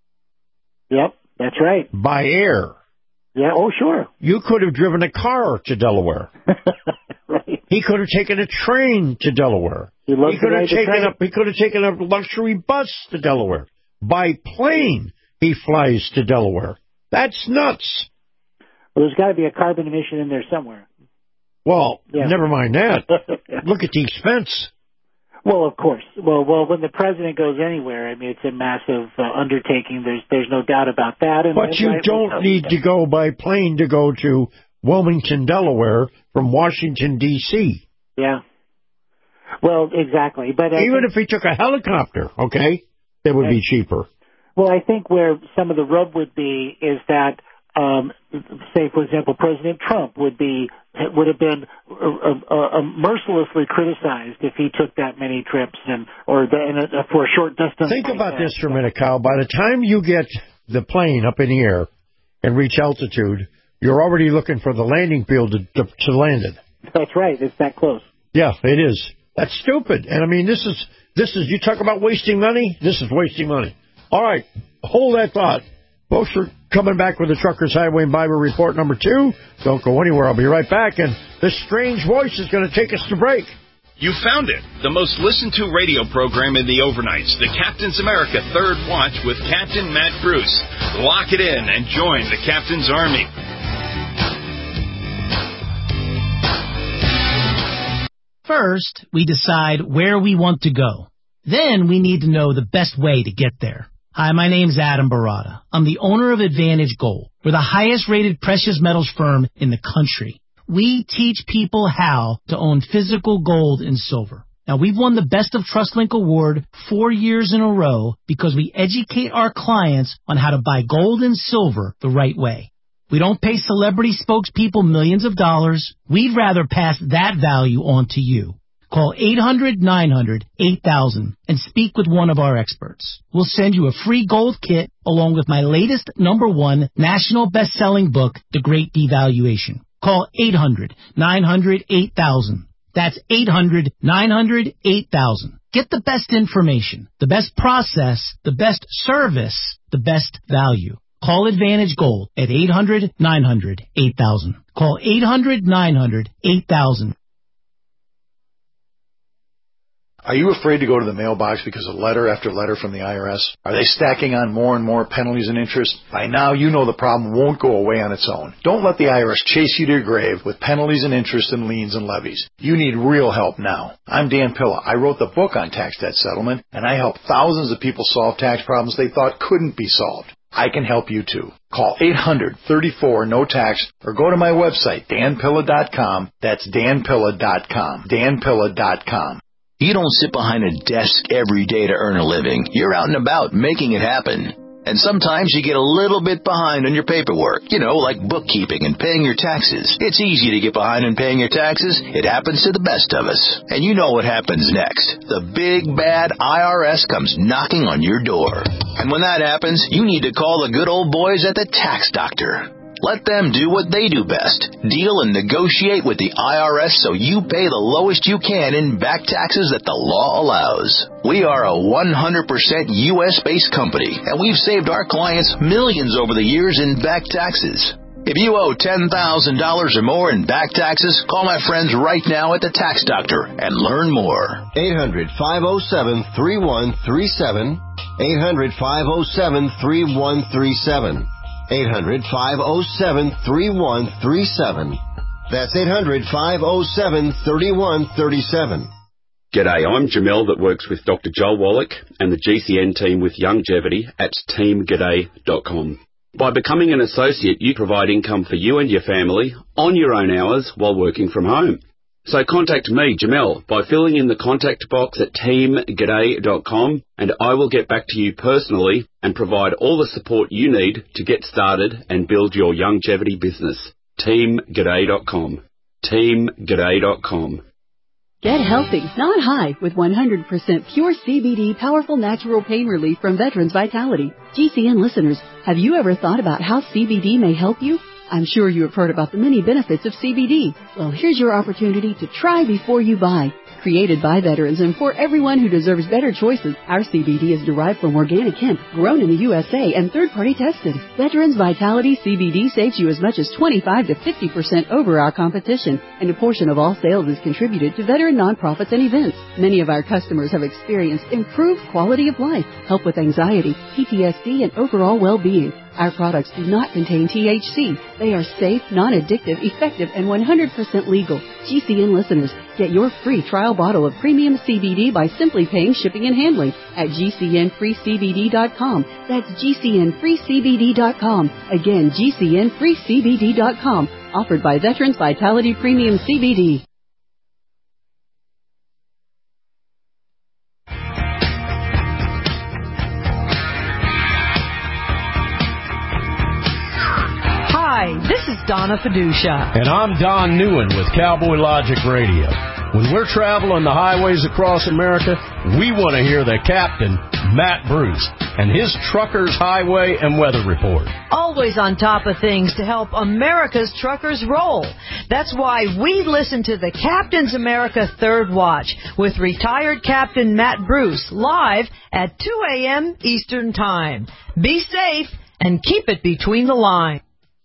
Yep, that's right. By air. Yeah, oh, sure. You could have driven a car to Delaware. Right. He could have taken a train to Delaware. He, loves he could to have ride the taken train. a he could have taken a luxury bus to Delaware. By plane, he flies to Delaware. That's nuts. Well, there's got to be a carbon emission in there somewhere. Well, Yeah. never mind that. Look at the expense. Well, of course. Well, well, when the president goes anywhere, I mean, it's a massive uh, undertaking. There's there's no doubt about that. And But you right, don't well, need to go by plane to go to Wilmington, Delaware from Washington, D C Yeah. Well, exactly. But I Even think, if he took a helicopter, okay, it would be cheaper. well, I think where some of the rub would be is that, um, say, for example, President Trump would be would have been uh, uh, uh, mercilessly criticized if he took that many trips and or the, and, uh, for a short distance. Think like about that. this for a minute, Kyle. By the time you get the plane up in the air and reach altitude, you're already looking for the landing field to, to, to land it. That's right. It's that close. Yeah, it is. That's stupid. And I mean, this is this is you talk about wasting money. This is wasting money. All right, hold that thought. Folks are coming back with the Truckers Highway and Bible Report number two. Don't go anywhere. I'll be right back. And this strange voice is going to take us to break. You found it. The most listened to radio program in the overnights. The Captain's America Third Watch with Captain Matt Bruce. Lock it in and join the Captain's Army. First, we decide where we want to go. Then we need to know the best way to get there. Hi, my name's Adam Barada. I'm the owner of Advantage Gold. We're the highest rated precious metals firm in the country. We teach people how to own physical gold and silver. Now, we've won the Best of TrustLink Award four years in a row because we educate our clients on how to buy gold and silver the right way. We don't pay celebrity spokespeople millions of dollars. We'd rather pass that value on to you. Call eight hundred nine hundred eight thousand and speak with one of our experts. We'll send you a free gold kit along with my latest number one national best-selling book, The Great Devaluation. Call eight hundred nine hundred eight thousand. That's eight hundred nine hundred eight thousand. Get the best information, the best process, the best service, the best value. Call Advantage Gold at eight hundred nine hundred eight thousand. Call eight hundred nine hundred eight thousand. Are you afraid to go to the mailbox because of letter after letter from the I R S? Are they stacking on more and more penalties and interest? By now, you know the problem won't go away on its own. Don't let the I R S chase you to your grave with penalties and interest and liens and levies. You need real help now. I'm Dan Pilla. I wrote the book on tax debt settlement, and I help thousands of people solve tax problems they thought couldn't be solved. I can help you too. Call eight hundred thirty-four no tax or go to my website, dan pilla dot com. That's dan pilla dot com. dan pilla dot com. You don't sit behind a desk every day to earn a living. You're out and about making it happen. And sometimes you get a little bit behind on your paperwork, you know, like bookkeeping and paying your taxes. It's easy to get behind on paying your taxes. It happens to the best of us. And you know what happens next. The big, bad I R S comes knocking on your door. And when that happens, you need to call the good old boys at the Tax Doctor. Let them do what they do best. Deal and negotiate with the I R S so you pay the lowest you can in back taxes that the law allows. We are a one hundred percent U S-based company, and we've saved our clients millions over the years in back taxes. If you owe ten thousand dollars or more in back taxes, call my friends right now at the Tax Doctor and learn more. eight hundred, five oh seven, three one three seven. eight hundred, five oh seven, three one three seven. eight hundred, five oh seven, three one three seven. That's eight hundred, five oh seven, three one three seven. G'day, I'm Jamel that works with Doctor Joel Wallach and the G C N team with Youngevity at team g'day dot com. By becoming an associate, you provide income for you and your family on your own hours while working from home. So contact me, Jamel, by filling in the contact box at team g'day dot com, and I will get back to you personally and provide all the support you need to get started and build your longevity business. team g'day dot com. team g'day dot com. Get healthy, not high, with one hundred percent pure C B D powerful natural pain relief from Veterans Vitality. G C N listeners, have you ever thought about how C B D may help you? I'm sure you have heard about the many benefits of C B D. Well, here's your opportunity to try before you buy. Created by veterans and for everyone who deserves better choices, our C B D is derived from organic hemp, grown in the U S A and third-party tested. Veterans Vitality C B D saves you as much as twenty-five to fifty percent over our competition, and a portion of all sales is contributed to veteran nonprofits and events. Many of our customers have experienced improved quality of life, help with anxiety, P T S D, and overall well-being. Our products do not contain T H C. They are safe, non-addictive, effective, and one hundred percent legal. G C N listeners, get your free trial bottle of premium C B D by simply paying shipping and handling at G C N free C B D dot com. That's G C N free C B D dot com. Again, G C N free C B D dot com. Offered by Veterans Vitality Premium C B D. Hi, this is Donna Fiducia. And I'm Don Newen with Cowboy Logic Radio. When we're traveling the highways across America, we want to hear the captain, Matt Bruce, and his Truckers Highway and Weather Report. Always on top of things to help America's truckers roll. That's why we listen to the Captain's America Third Watch with retired Captain Matt Bruce live at two a.m. Eastern Time. Be safe and keep it between the lines.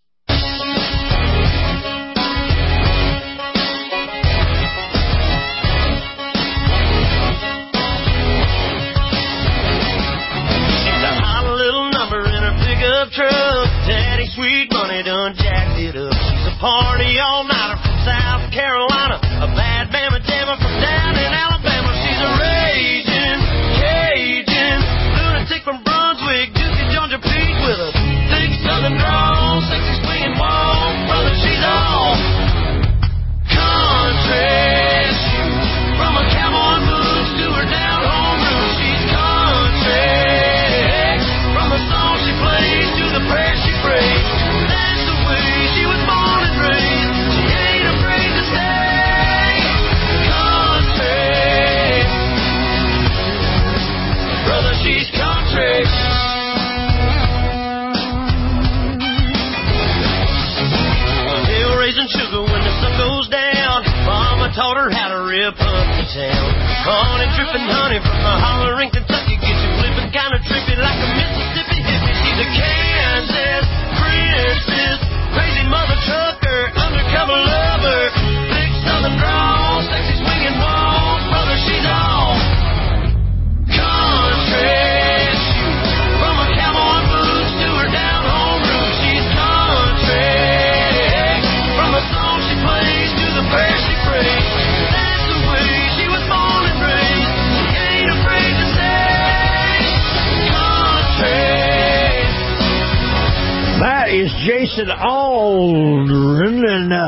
Truck, Daddy Sweet Money done jacked it up. She's a party all-nighter from South Carolina, a bad Bama jammer from down in Alabama. She's a raging Cajun lunatic from Brunswick, Dookie, Georgia Pete with a thick southern drawl, sexy swinging walk, brother, she's all country. From a cowboy boots to her down home roots, she's country. From the song she plays to the prayer she prays, that's the way she was born and raised. She ain't afraid to stay country. Brother, she's country. Hill raising sugar when the sun goes down. Mama taught her how to rip up the town. Honey dripping honey from the holler in Kentucky, gets you flipping kind of trippy like a Mississippi hippie. She's a Kansas princess, crazy mother trucker, undercover lover, big southern drawl, sexy swinging walk, brother, she's all country. From her cowboy boots to her down home roots, she's country. From the song she plays to the prayer she prays, that's the way she was born and raised. She ain't afraid to say country. That is Jason Alderan, and uh,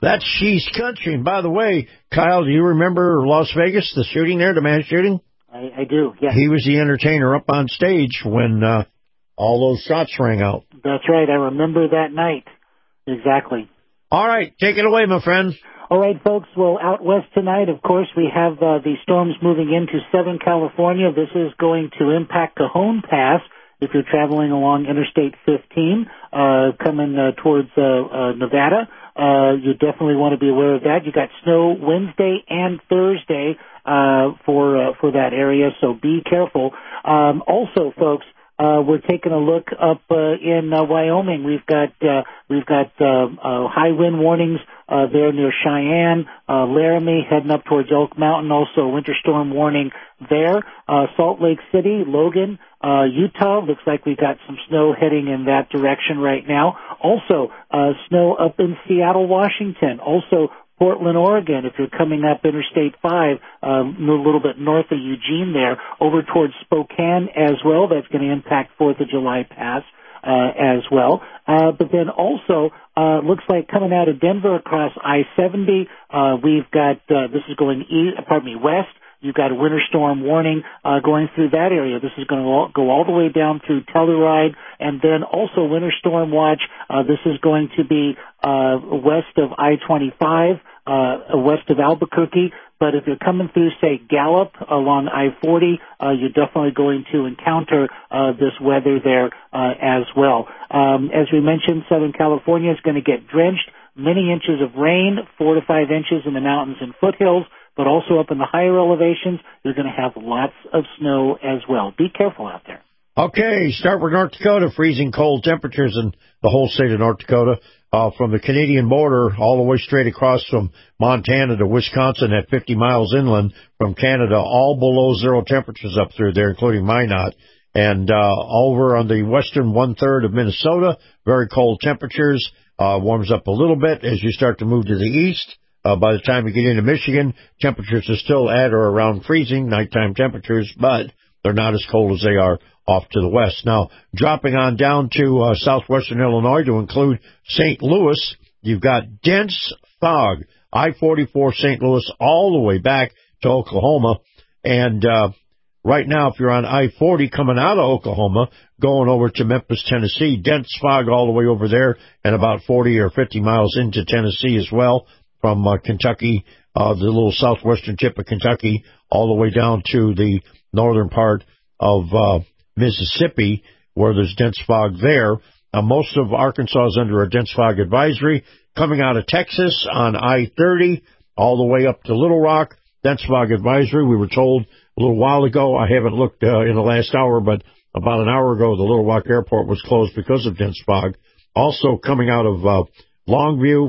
That's She's Country. And by the way, Kyle, do you remember Las Vegas, the shooting there, the mass shooting? I, I do, yeah. He was the entertainer up on stage when uh, all those shots rang out. That's right. I remember that night. Exactly. All right. Take it away, my friend. All right, folks. Well, out west tonight, of course, we have uh, the storms moving into Southern California. This is going to impact Cajon Pass if you're traveling along Interstate fifteen, uh, coming uh, towards uh, uh, Nevada. Uh, you definitely want to be aware of that. You got snow Wednesday and Thursday uh, for uh, for that area, so be careful. Um, also, folks, uh, we're taking a look up uh, in uh, Wyoming. We've got uh, we've got uh, uh, high wind warnings uh, there near Cheyenne, uh, Laramie, heading up towards Elk Mountain. Also, a winter storm warning there. Uh, Salt Lake City, Logan, uh, Utah. Looks like we got some snow heading in that direction right now. Also, uh, snow up in Seattle, Washington. Also, Portland, Oregon, if you're coming up Interstate five, um, a little bit north of Eugene there, over towards Spokane as well. That's going to impact fourth of July Pass uh, as well. Uh, but then also, uh, looks like coming out of Denver across I seventy, uh, we've got, uh, this is going east, pardon me, west. You've got a winter storm warning uh, going through that area. This is going to go all the way down through Telluride, and then also winter storm watch. Uh, this is going to be uh, west of I twenty-five, uh, west of Albuquerque. But if you're coming through, say, Gallup along I forty, uh, you're definitely going to encounter uh, this weather there uh, as well. Um, as we mentioned, Southern California is going to get drenched. Many inches of rain, four to five inches in the mountains and foothills. But also up in the higher elevations, you're going to have lots of snow as well. Be careful out there. Okay, start with North Dakota. Freezing cold temperatures in the whole state of North Dakota, uh, from the Canadian border all the way straight across from Montana to Wisconsin at fifty miles inland from Canada, all below zero temperatures up through there, including Minot. And uh, over on the western one-third of Minnesota, very cold temperatures, uh, warms up a little bit as you start to move to the east. Uh, by the time you get into Michigan, temperatures are still at or around freezing, nighttime temperatures, but they're not as cold as they are off to the west. Now, dropping on down to uh, southwestern Illinois to include Saint Louis, you've got dense fog, I forty-four Saint Louis all the way back to Oklahoma. And uh, right now, if you're on I forty coming out of Oklahoma, going over to Memphis, Tennessee, dense fog all the way over there and about forty or fifty miles into Tennessee as well. From uh, Kentucky, uh, the little southwestern tip of Kentucky, all the way down to the northern part of uh, Mississippi, where there's dense fog there. Uh, most of Arkansas is under a dense fog advisory. Coming out of Texas on I thirty, all the way up to Little Rock, dense fog advisory. We were told a little while ago, I haven't looked uh, in the last hour, but about an hour ago, the Little Rock Airport was closed because of dense fog. Also coming out of uh, Longview,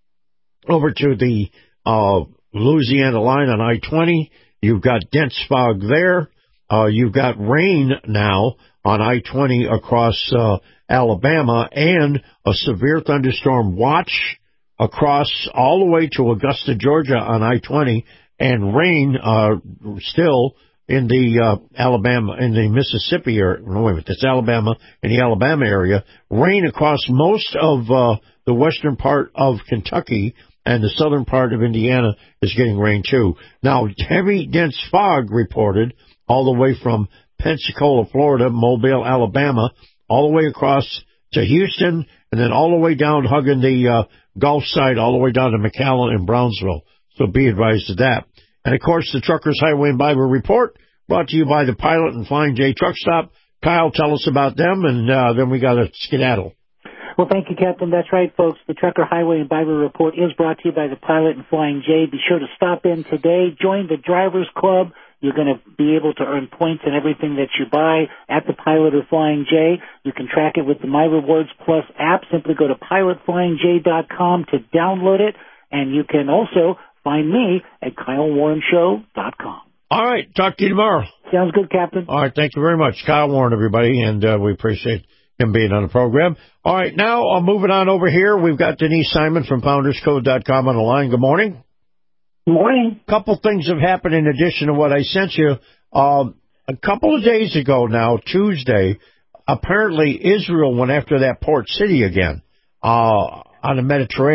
over to the uh, Louisiana line on I twenty, you've got dense fog there. Uh, you've got rain now on I twenty across uh, Alabama, and a severe thunderstorm watch across all the way to Augusta, Georgia on I twenty, and rain uh, still in the uh, Alabama, in the Mississippi area. No, wait a minute, that's Alabama, in the Alabama area. Rain across most of uh, the western part of Kentucky, and the southern part of Indiana is getting rain, too. Now, heavy, dense fog reported all the way from Pensacola, Florida, Mobile, Alabama, all the way across to Houston, and then all the way down, hugging the uh, Gulf side, all the way down to McAllen and Brownsville. So be advised of that. And, of course, the Truckers Highway and Bible Report, brought to you by the Pilot and Flying J Truck Stop. Kyle, tell us about them, and uh, then we got to skedaddle. Well, thank you, Captain. That's right, folks. The Trucker Highway and Bible Report is brought to you by the Pilot and Flying J. Be sure to stop in today. Join the Drivers Club. You're going to be able to earn points in everything that you buy at the Pilot or Flying J. You can track it with the My Rewards Plus app. Simply go to pilot flying j dot com to download it. And you can also find me at kyle warren show dot com. All right. Talk to you tomorrow. Sounds good, Captain. All right. Thank you very much. Kyle Warren, everybody, and uh, we appreciate him being on the program. All right, now I'm moving on over here. We've got Denise Simon from founders code dot com on the line. Good morning. Good morning. A couple things have happened in addition to what I sent you. Um, a couple of days ago now, Tuesday, apparently Israel went after that port city again uh, on the Mediterranean.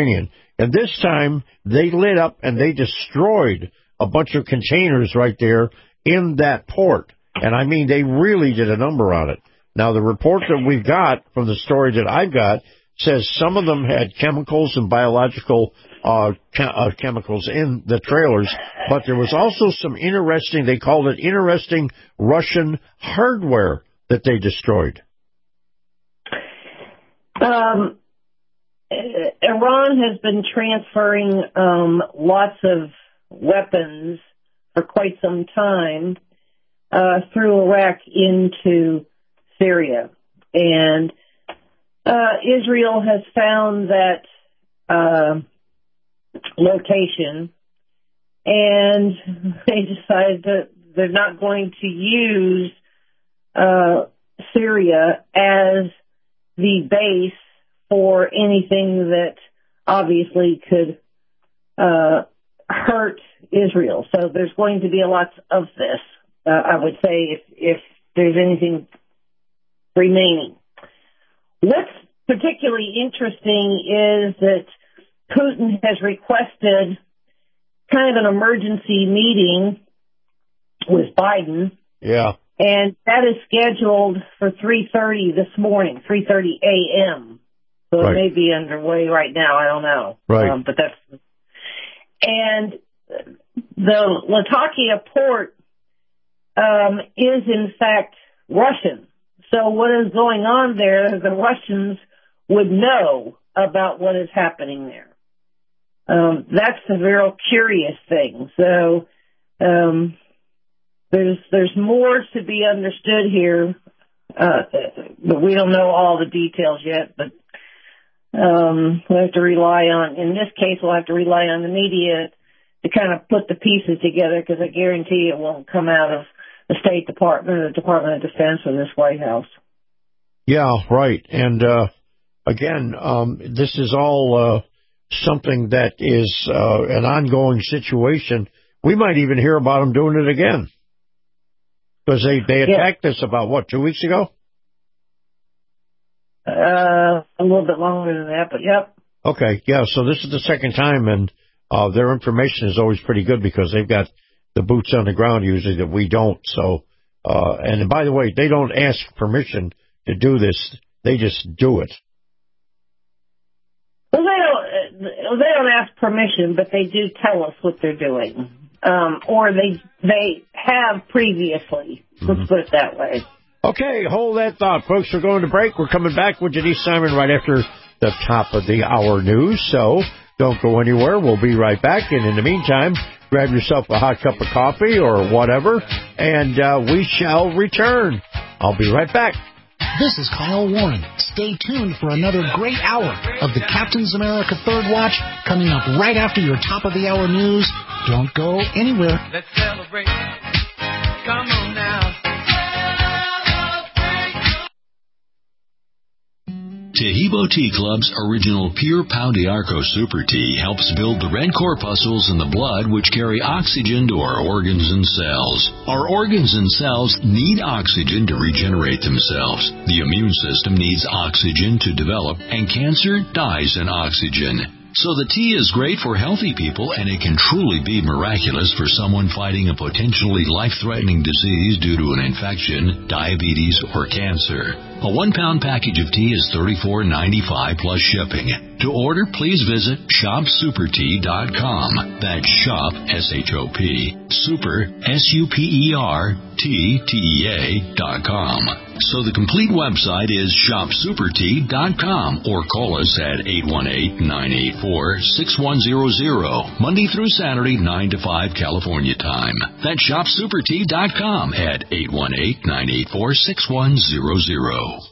And this time, they lit up and they destroyed a bunch of containers right there in that port. And I mean, they really did a number on it. Now, the report that we've got from the story that I've got says some of them had chemicals and biological uh, che- uh, chemicals in the trailers, but there was also some interesting, they called it interesting Russian hardware that they destroyed. Um, Iran has been transferring um, lots of weapons for quite some time uh, through Iraq into Syria. And uh, Israel has found that uh, location, and they decided that they're not going to use uh, Syria as the base for anything that obviously could uh, hurt Israel. So there's going to be a lot of this, uh, I would say, if, if there's anything remaining. What's particularly interesting is that Putin has requested kind of an emergency meeting with Biden. Yeah. And that is scheduled for three thirty this morning, three thirty a.m. So right. It may be underway right now. I don't know. Right. Um, but that's, and the Latakia port um, is in fact Russian. So what is going on there, the Russians would know about what is happening there. Um, that's a real curious thing. So um, there's there's more to be understood here, uh, but we don't know all the details yet. But um, we'll have to rely on, in this case, we'll have to rely on the media to kind of put the pieces together, because I guarantee it won't come out of the State Department or the Department of Defense or this White House. Yeah, right. And uh, again, um, this is all uh, something that is uh, an ongoing situation. We might even hear about them doing it again, because they, they attacked yeah. us about, what, two weeks ago? Uh, a little bit longer than that, but yep. Okay, yeah, so this is the second time, and uh, their information is always pretty good because they've got the boots on the ground usually that we don't. So, uh, and by the way, they don't ask permission to do this. They just do it. Well, they don't, they don't ask permission, but they do tell us what they're doing. Um, or they they have previously. Let's mm-hmm. put it that way. Okay, hold that thought, folks. We're going to break. We're coming back with Denise Simon right after the top of the hour news. So don't go anywhere. We'll be right back. And in the meantime, grab yourself a hot cup of coffee or whatever, and uh, we shall return. I'll be right back. This is Kyle Warren. Stay tuned for another great hour of the Captain's America Third Watch coming up right after your top of the hour news. Don't go anywhere. Let's celebrate. Come on now. Tahibo Tea Club's original Pure Pau d'Arco Super Tea helps build the red corpuscles in the blood which carry oxygen to our organs and cells. Our organs and cells need oxygen to regenerate themselves. The immune system needs oxygen to develop, and cancer dies in oxygen. So the tea is great for healthy people, and it can truly be miraculous for someone fighting a potentially life-threatening disease due to an infection, diabetes, or cancer. A one-pound package of tea is thirty-four ninety-five plus shipping. To order, please visit shop super tea dot com. That's shop, S H O P, super, S U P E R, T, T E A, dot com. So the complete website is shop super tea dot com, or call us at eight one eight, nine eight four, six one zero zero, Monday through Saturday, nine to five California time. That's shop super tea dot com at eight one eight, nine eight four, six one zero zero.